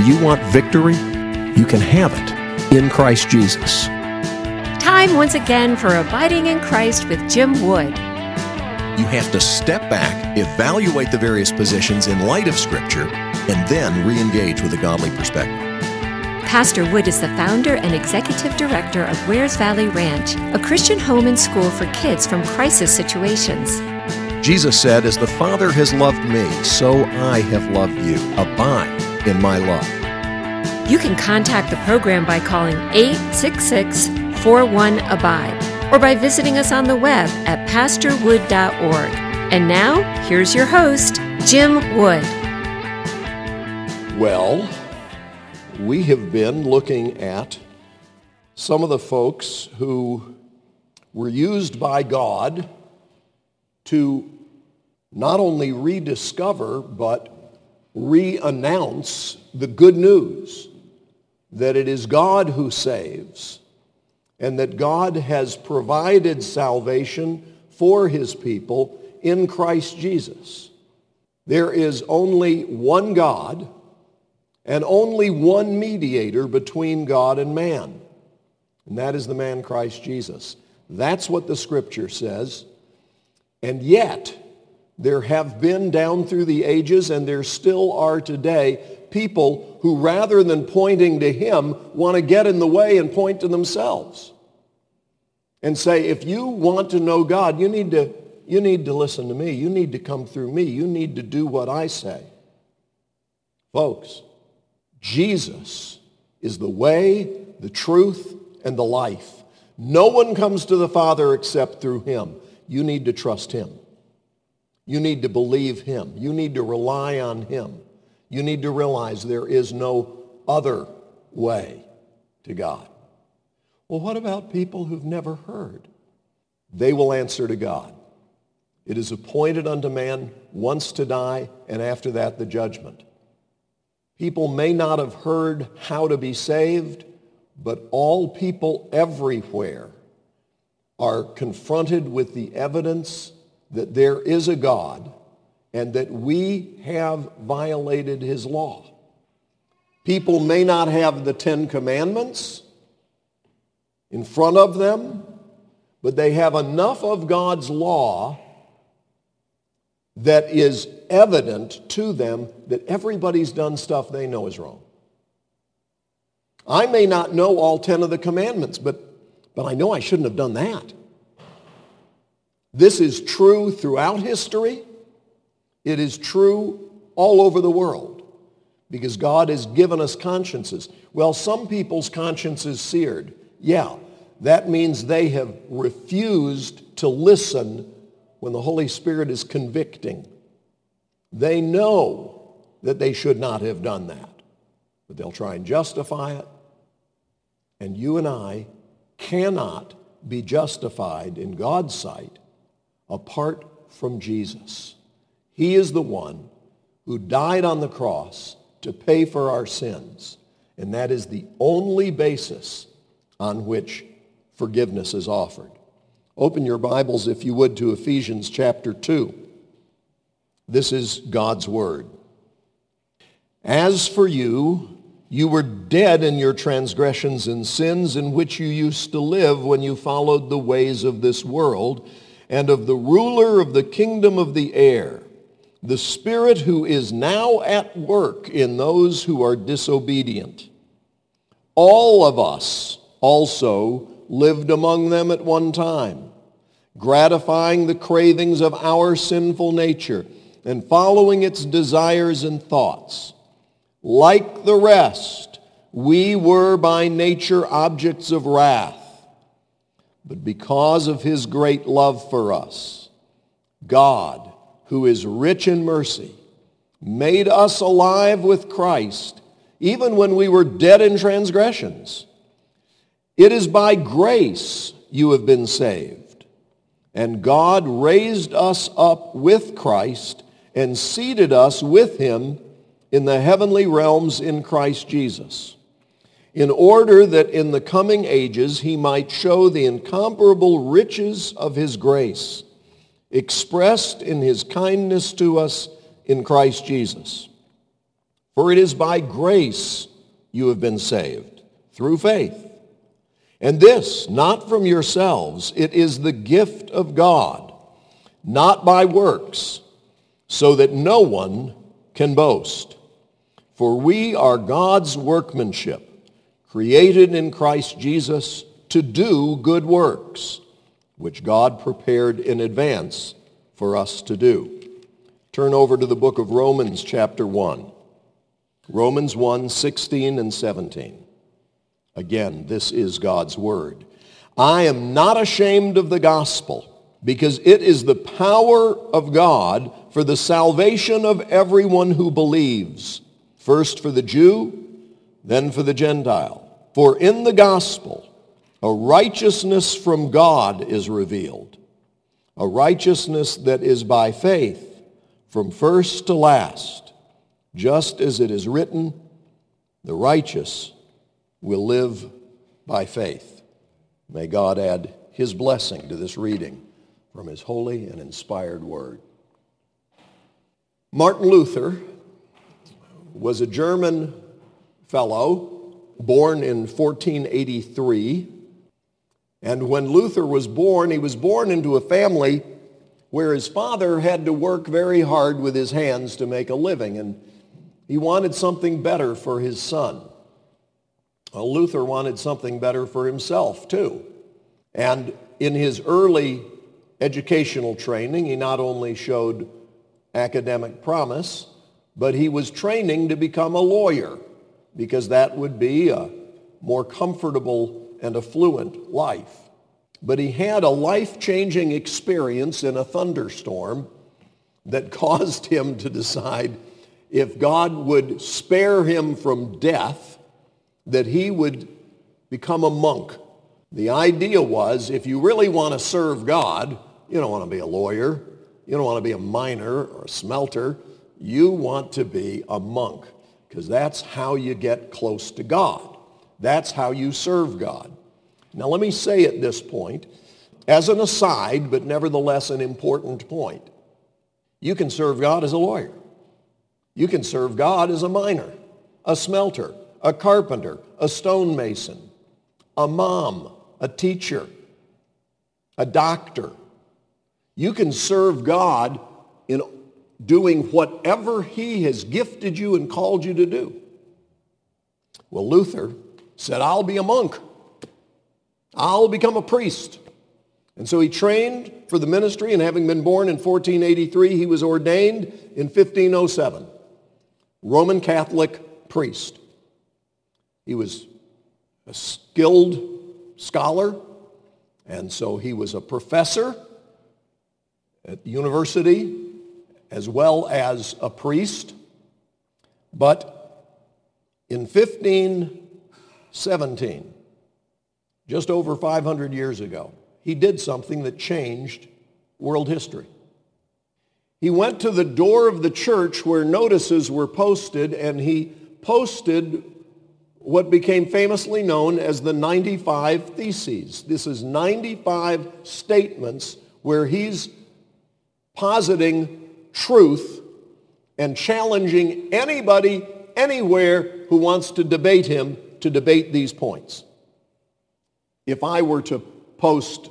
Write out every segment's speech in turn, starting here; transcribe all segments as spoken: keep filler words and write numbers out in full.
Do you want victory? You can have it in Christ Jesus. Time once again for Abiding in Christ with Jim Wood. You have to step back, evaluate the various positions in light of Scripture, and then re-engage with a godly perspective. Pastor Wood is the founder and executive director of Wares Valley Ranch, a Christian home and school for kids from crisis situations. Jesus said, "As the Father has loved me, so I have loved you. Abide in my love." You can contact the program by calling eight six six, four one, abide or by visiting us on the web at pastor wood dot org. And now, here's your host, Jim Wood. Well, we have been looking at some of the folks who were used by God to not only rediscover, but re-announce the good news that it is God who saves and that God has provided salvation for his people in Christ Jesus. There is only one God and only one mediator between God and man, and that is the man Christ Jesus. That's what the Scripture says. And yet, there have been down through the ages, and there still are today, people who rather than pointing to him want to get in the way and point to themselves and say, if you want to know God, you need to, you need to listen to me. You need to come through me. You need to do what I say. Folks, Jesus is the way, the truth, and the life. No one comes to the Father except through him. You need to trust him. You need to believe him. You need to rely on him. You need to realize there is no other way to God. Well, what about people who've never heard? They will answer to God. It is appointed unto man once to die, and after that the judgment. People may not have heard how to be saved, but all people everywhere are confronted with the evidence that there is a God and that we have violated his law. People may not have the Ten Commandments in front of them, but they have enough of God's law that is evident to them that everybody's done stuff they know is wrong. I may not know all ten of the commandments, but, but I know I shouldn't have done that. This is true throughout history. It is true all over the world because God has given us consciences. Well, some people's conscience is seared. Yeah, that means they have refused to listen when the Holy Spirit is convicting. They know that they should not have done that, but they'll try and justify it. And you and I cannot be justified in God's sight apart from Jesus. He is the one who died on the cross to pay for our sins, and that is the only basis on which forgiveness is offered. Open your Bibles, if you would, to Ephesians chapter two. This is God's word. As for you, you were dead in your transgressions and sins in which you used to live when you followed the ways of this world and of the ruler of the kingdom of the air, the Spirit who is now at work in those who are disobedient. All of us also lived among them at one time, gratifying the cravings of our sinful nature and following its desires and thoughts. Like the rest, we were by nature objects of wrath. But because of his great love for us, God, who is rich in mercy, made us alive with Christ, even when we were dead in transgressions. It is by grace you have been saved. And God raised us up with Christ and seated us with him in the heavenly realms in Christ Jesus, in order that in the coming ages he might show the incomparable riches of his grace, expressed in his kindness to us in Christ Jesus. For it is by grace you have been saved, through faith. And this, not from yourselves, it is the gift of God, not by works, so that no one can boast. For we are God's workmanship, created in Christ Jesus to do good works, which God prepared in advance for us to do. Turn over to the book of Romans chapter one. Romans one, sixteen and seventeen. Again, this is God's word. I am not ashamed of the gospel, because it is the power of God for the salvation of everyone who believes, first for the Jew, then for the Gentile. For in the gospel, a righteousness from God is revealed, a righteousness that is by faith from first to last, just as it is written, the righteous will live by faith. May God add his blessing to this reading from his holy and inspired word. Martin Luther was a German fellow born in fourteen eighty-three. And when Luther was born, he was born into a family where his father had to work very hard with his hands to make a living, and he wanted something better for his son. Well, Luther wanted something better for himself, too. And in his early educational training, he not only showed academic promise, but he was training to become a lawyer, because that would be a more comfortable and affluent life. But he had a life-changing experience in a thunderstorm that caused him to decide if God would spare him from death, that he would become a monk. The idea was, if you really want to serve God, you don't want to be a lawyer, you don't want to be a miner or a smelter, you want to be a monk, because that's how you get close to God. That's how you serve God. Now let me say at this point, as an aside, but nevertheless an important point, you can serve God as a lawyer. You can serve God as a miner, a smelter, a carpenter, a stonemason, a mom, a teacher, a doctor. You can serve God in doing whatever he has gifted you and called you to do. Well, Luther said, I'll be a monk. I'll become a priest. And so he trained for the ministry, and having been born in fourteen eighty-three, he was ordained in fifteen oh seven. Roman Catholic priest. He was a skilled scholar, and so he was a professor at the university as well as a priest. But in fifteen seventeen, just over five hundred years ago, he did something that changed world history. He went to the door of the church where notices were posted, and he posted what became famously known as the ninety-five Theses. This is ninety-five statements where he's positing truth and challenging anybody, anywhere who wants to debate him to debate these points. If I were to post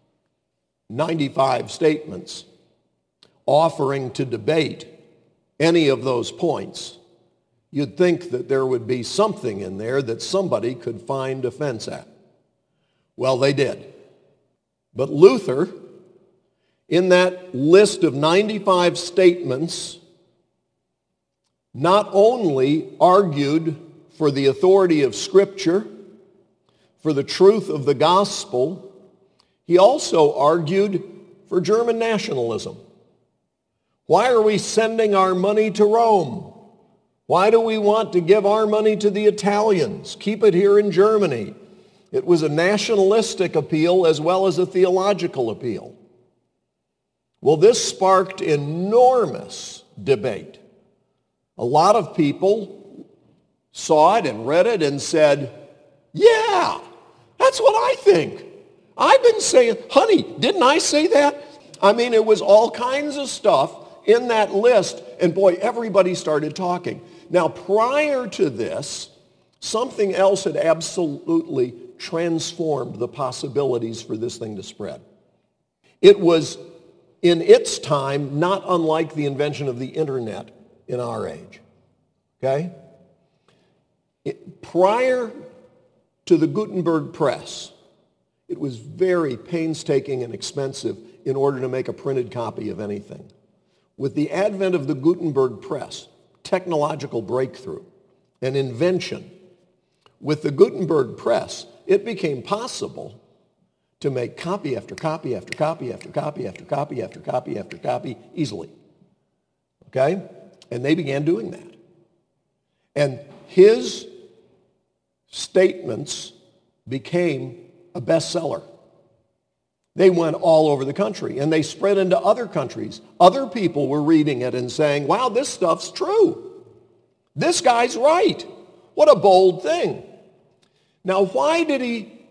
ninety-five statements offering to debate any of those points, you'd think that there would be something in there that somebody could find offense at. Well, they did. But Luther, in that list of ninety-five statements, not only argued for the authority of Scripture, for the truth of the gospel, he also argued for German nationalism. Why are we sending our money to Rome? Why do we want to give our money to the Italians? Keep it here in Germany. It was a nationalistic appeal as well as a theological appeal. Well, this sparked enormous debate. A lot of people saw it and read it and said, yeah, that's what I think. I've been saying, honey, didn't I say that? I mean, it was all kinds of stuff in that list, and boy, everybody started talking. Now, prior to this, something else had absolutely transformed the possibilities for this thing to spread. It was, in its time, not unlike the invention of the internet in our age. Okay? It, prior to the Gutenberg press, it was very painstaking and expensive in order to make a printed copy of anything. With the advent of the Gutenberg press, technological breakthrough, an invention, with the Gutenberg press, it became possible to make copy after copy after copy after copy after copy after copy after copy easily. Okay? And they began doing that. And his statements became a bestseller. They went all over the country, and they spread into other countries. Other people were reading it and saying, wow, this stuff's true. This guy's right. What a bold thing. Now, why did he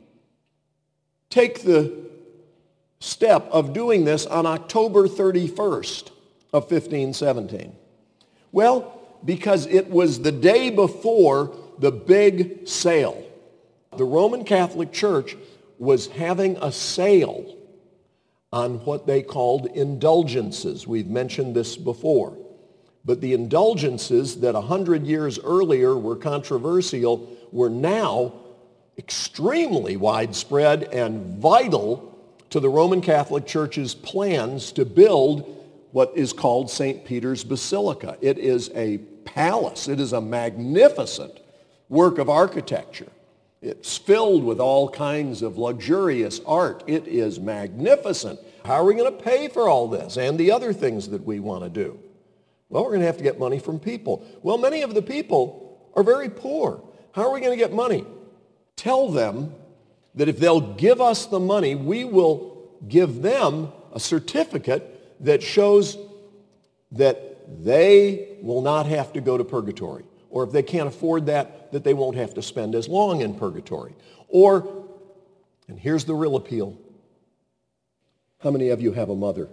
take the step of doing this on October thirty-first of fifteen seventeen? Well, because it was the day before the big sale. The Roman Catholic Church was having a sale on what they called indulgences. We've mentioned this before. But the indulgences that a hundred years earlier were controversial were now extremely widespread and vital to the Roman Catholic Church's plans to build what is called Saint Peter's Basilica. It is a palace. It is a magnificent work of architecture. It's filled with all kinds of luxurious art. It is magnificent. How are we going to pay for all this and the other things that we want to do? Well, we're going to have to get money from people. Well, many of the people are very poor. How are we going to get money? Tell them that if they'll give us the money, we will give them a certificate that shows that they will not have to go to purgatory. Or if they can't afford that, that they won't have to spend as long in purgatory. Or, and here's the real appeal. How many of you have a mother?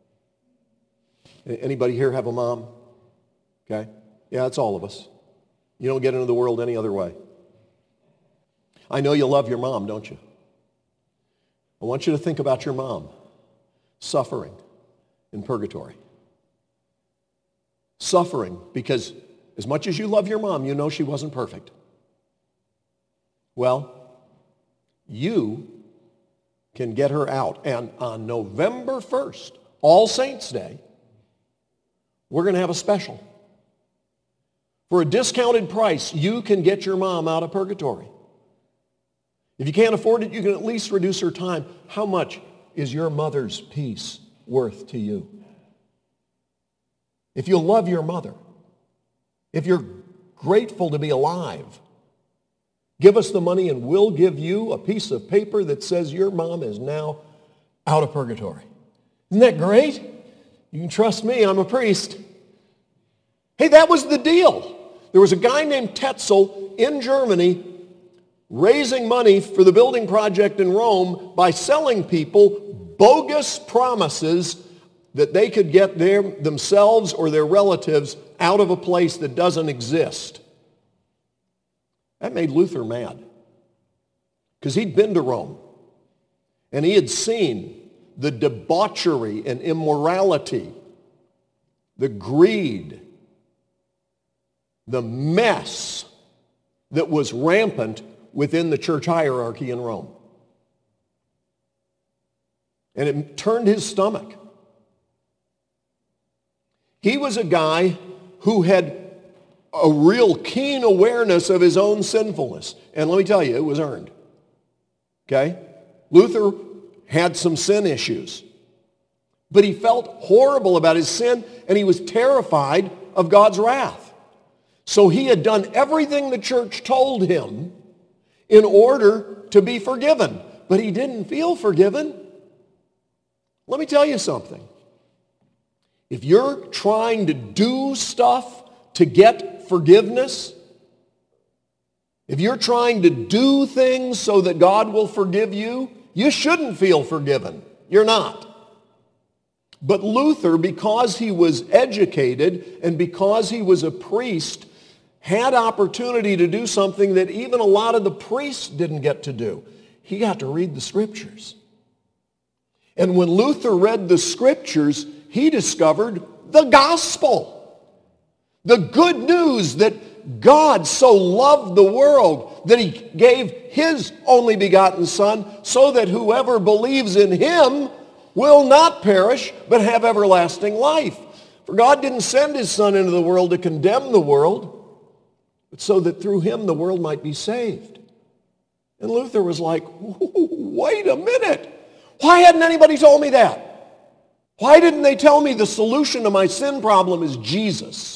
Anybody here have a mom? Okay? Yeah, it's all of us. You don't get into the world any other way. I know you love your mom, don't you? I want you to think about your mom suffering in purgatory. Suffering because as much as you love your mom, you know she wasn't perfect. Well, you can get her out. And on November first, All Saints' Day, we're going to have a special. For a discounted price, you can get your mom out of purgatory. If you can't afford it, you can at least reduce her time. How much is your mother's peace worth to you? If you love your mother, if you're grateful to be alive, give us the money and we'll give you a piece of paper that says your mom is now out of purgatory. Isn't that great? You can trust me, I'm a priest. Hey, that was the deal. There was a guy named Tetzel in Germany raising money for the building project in Rome by selling people bogus promises that they could get their, themselves or their relatives out of a place that doesn't exist. That made Luther mad because he'd been to Rome and he had seen the debauchery and immorality, the greed, the mess that was rampant within the church hierarchy in Rome. And it turned his stomach. He was a guy who had a real keen awareness of his own sinfulness. And let me tell you, it was earned. Okay? Luther had some sin issues. But he felt horrible about his sin, and he was terrified of God's wrath. So he had done everything the church told him in order to be forgiven. But he didn't feel forgiven. Let me tell you something. If you're trying to do stuff to get forgiveness, if you're trying to do things so that God will forgive you, you shouldn't feel forgiven. You're not. But Luther, because he was educated and because he was a priest, had opportunity to do something that even a lot of the priests didn't get to do. He got to read the Scriptures. And when Luther read the Scriptures, he discovered the gospel. The good news that God so loved the world that he gave his only begotten Son so that whoever believes in him will not perish but have everlasting life. For God didn't send his Son into the world to condemn the world, but so that through him the world might be saved. And Luther was like, wait a minute. Why hadn't anybody told me that? Why didn't they tell me the solution to my sin problem is Jesus?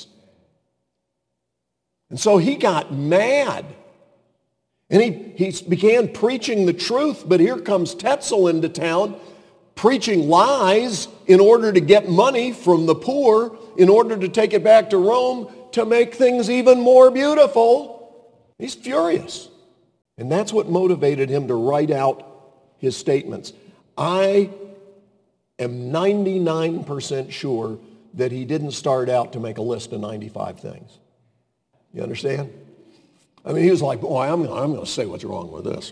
And so he got mad. And he, he began preaching the truth, but here comes Tetzel into town preaching lies in order to get money from the poor, in order to take it back to Rome to make things even more beautiful. He's furious. And that's what motivated him to write out his statements. I am ninety-nine percent sure that he didn't start out to make a list of ninety-five things. You understand? I mean, he was like, boy, I'm, I'm going to say what's wrong with this.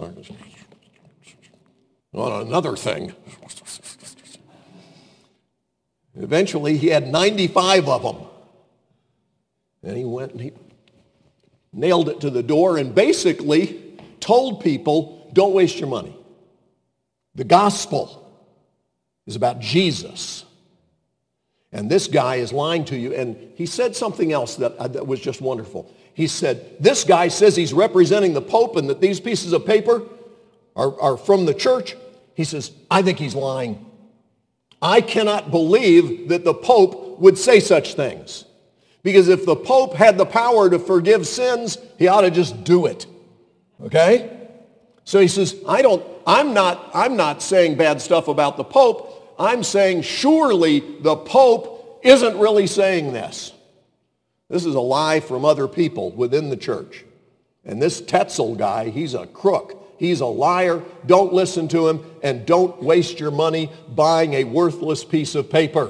On another thing. Eventually, he had ninety-five of them. And he went and he nailed it to the door and basically told people, don't waste your money. The gospel is about Jesus. And this guy is lying to you. And he said something else that, uh, that was just wonderful. He said, this guy says he's representing the Pope and that these pieces of paper are, are from the church. He says, I think he's lying. I cannot believe that the Pope would say such things. Because if the Pope had the power to forgive sins, he ought to just do it. Okay? So he says, I don't, I'm not, I'm not saying bad stuff about the Pope. I'm saying surely the Pope isn't really saying this. This is a lie from other people within the church. And this Tetzel guy, he's a crook. He's a liar. Don't listen to him, and don't waste your money buying a worthless piece of paper.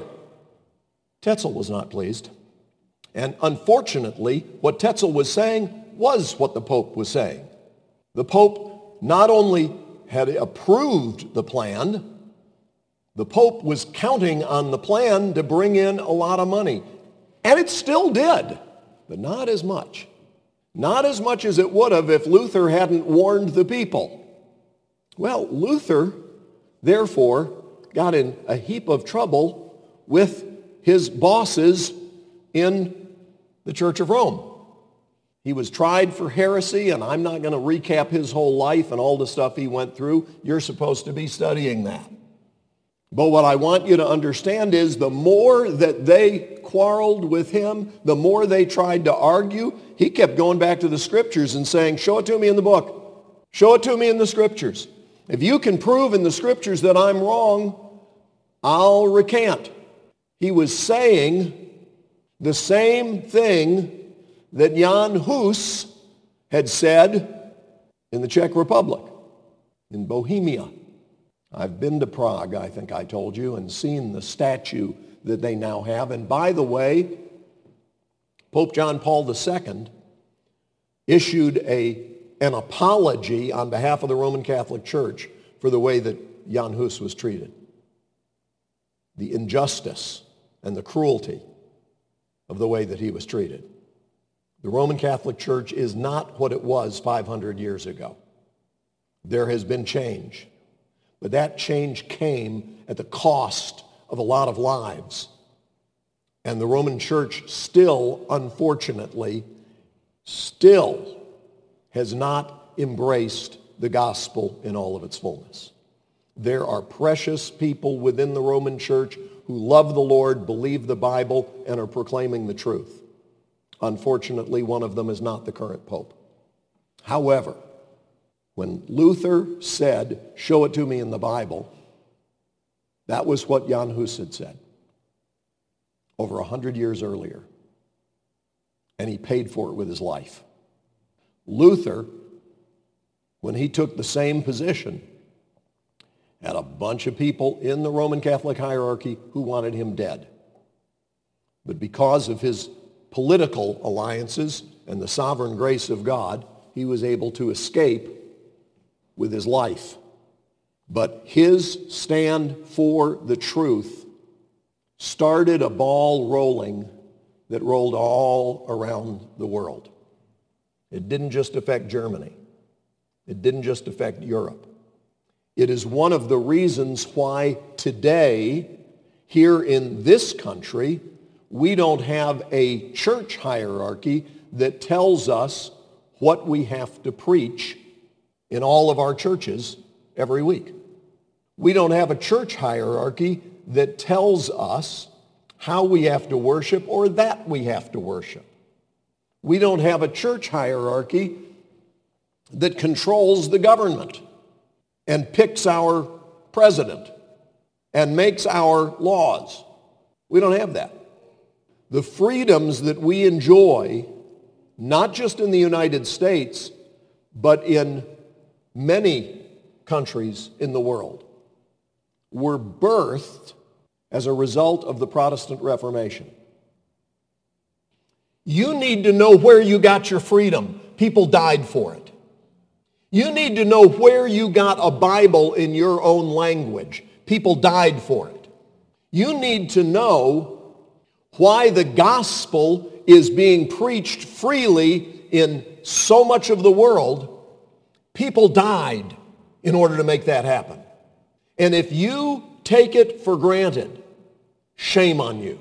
Tetzel was not pleased. And unfortunately, what Tetzel was saying was what the Pope was saying. The Pope not only had approved the plan, the Pope was counting on the plan to bring in a lot of money. And it still did, but not as much. Not as much as it would have if Luther hadn't warned the people. Well, Luther, therefore, got in a heap of trouble with his bosses in the Church of Rome. He was tried for heresy, and I'm not going to recap his whole life and all the stuff he went through. You're supposed to be studying that. But what I want you to understand is the more that they quarreled with him, the more they tried to argue, he kept going back to the Scriptures and saying, show it to me in the book. Show it to me in the Scriptures. If you can prove in the Scriptures that I'm wrong, I'll recant. He was saying the same thing that Jan Hus had said in the Czech Republic, in Bohemia. I've been to Prague, I think I told you, and seen the statue that they now have. And by the way, Pope John Paul the Second issued a, an apology on behalf of the Roman Catholic Church for the way that Jan Hus was treated. The injustice and the cruelty of the way that he was treated. The Roman Catholic Church is not what it was five hundred years ago. There has been change. But that change came at the cost of a lot of lives. And the Roman Church still, unfortunately, still has not embraced the gospel in all of its fullness. There are precious people within the Roman Church who love the Lord, believe the Bible, and are proclaiming the truth. Unfortunately, one of them is not the current pope. However, when Luther said, show it to me in the Bible, that was what Jan Hus had said over a hundred years earlier. And he paid for it with his life. Luther, when he took the same position had a bunch of people in the Roman Catholic hierarchy who wanted him dead. But because of his political alliances and the sovereign grace of God, he was able to escape with his life. But his stand for the truth started a ball rolling that rolled all around the world. It didn't just affect Germany. It didn't just affect Europe. It is one of the reasons why today, here in this country, we don't have a church hierarchy that tells us what we have to preach in all of our churches every week. We don't have a church hierarchy that tells us how we have to worship or that we have to worship. We don't have a church hierarchy that controls the government and picks our president and makes our laws. We don't have that. The freedoms that we enjoy, not just in the United States, but in many countries in the world, were birthed as a result of the Protestant Reformation. You need to know where you got your freedom. People died for it. You need to know where you got a Bible in your own language. People died for it. You need to know why the gospel is being preached freely in so much of the world. People died in order to make that happen. And if you take it for granted, shame on you.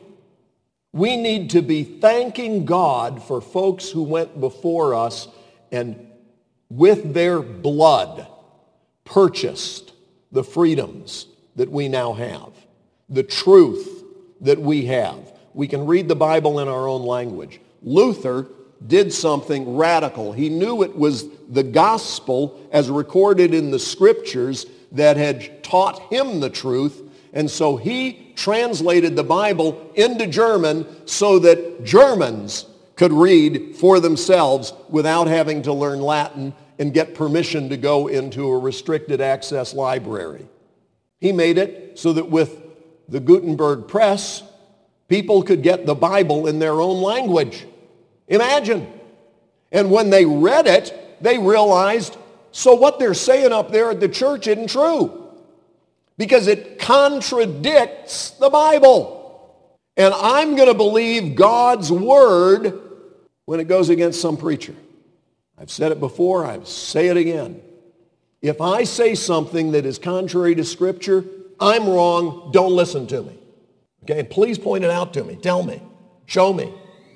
We need to be thanking God for folks who went before us and with their blood purchased the freedoms that we now have, the truth that we have. We can read the Bible in our own language. Luther did something radical. He knew it was the gospel as recorded in the scriptures that had taught him the truth, and so he translated the Bible into German so that Germans could read for themselves without having to learn Latin and get permission to go into a restricted access library. He made it so that with the Gutenberg press, people could get the Bible in their own language. Imagine. And when they read it, they realized, so what they're saying up there at the church isn't true, because it contradicts the Bible. And I'm going to believe God's word when it goes against some preacher. I've said it before, I say it again. If I say something that is contrary to Scripture, I'm wrong, don't listen to me. Okay, please point it out to me. Tell me. Show me.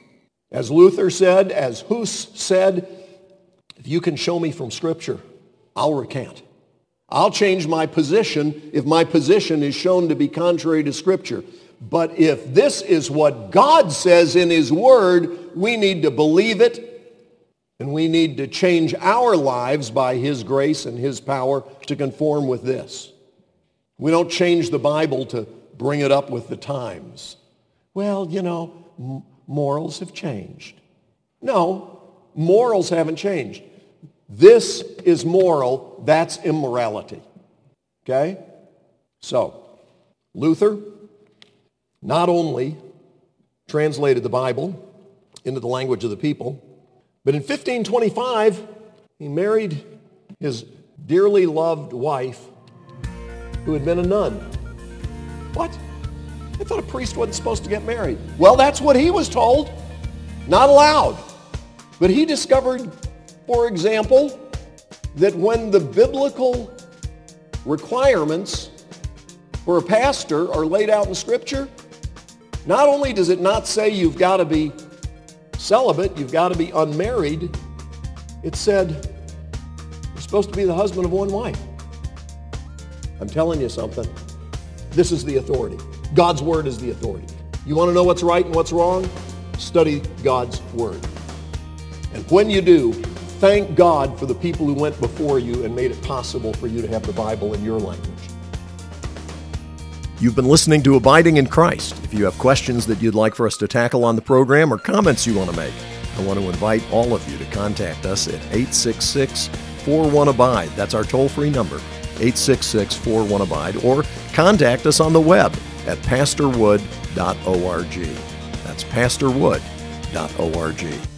As Luther said, as Hus said, if you can show me from Scripture, I'll recant. I'll change my position if my position is shown to be contrary to Scripture. But if this is what God says in His Word, we need to believe it, and we need to change our lives by His grace and His power to conform with this. We don't change the Bible to bring it up with the times. Well, you know, m- morals have changed. No, morals haven't changed. This is moral, that's immorality. Okay? So, Luther not only translated the Bible into the language of the people, but in fifteen twenty-five, he married his dearly loved wife who had been a nun. What? I thought a priest wasn't supposed to get married. Well, that's what he was told. Not allowed. But he discovered, for example, that when the biblical requirements for a pastor are laid out in Scripture, not only does it not say you've got to be celibate, you've got to be unmarried, it said you're supposed to be the husband of one wife. I'm telling you something. This is the authority. God's Word is the authority. You want to know what's right and what's wrong? Study God's Word. And when you do, thank God for the people who went before you and made it possible for you to have the Bible in your language. You've been listening to Abiding in Christ. If you have questions that you'd like for us to tackle on the program or comments you want to make, I want to invite all of you to contact us at eight six six, four one, abide. That's our toll-free number, eight six six, four one, ABIDE, or contact us on the web at pastor wood dot org. That's pastor wood dot org.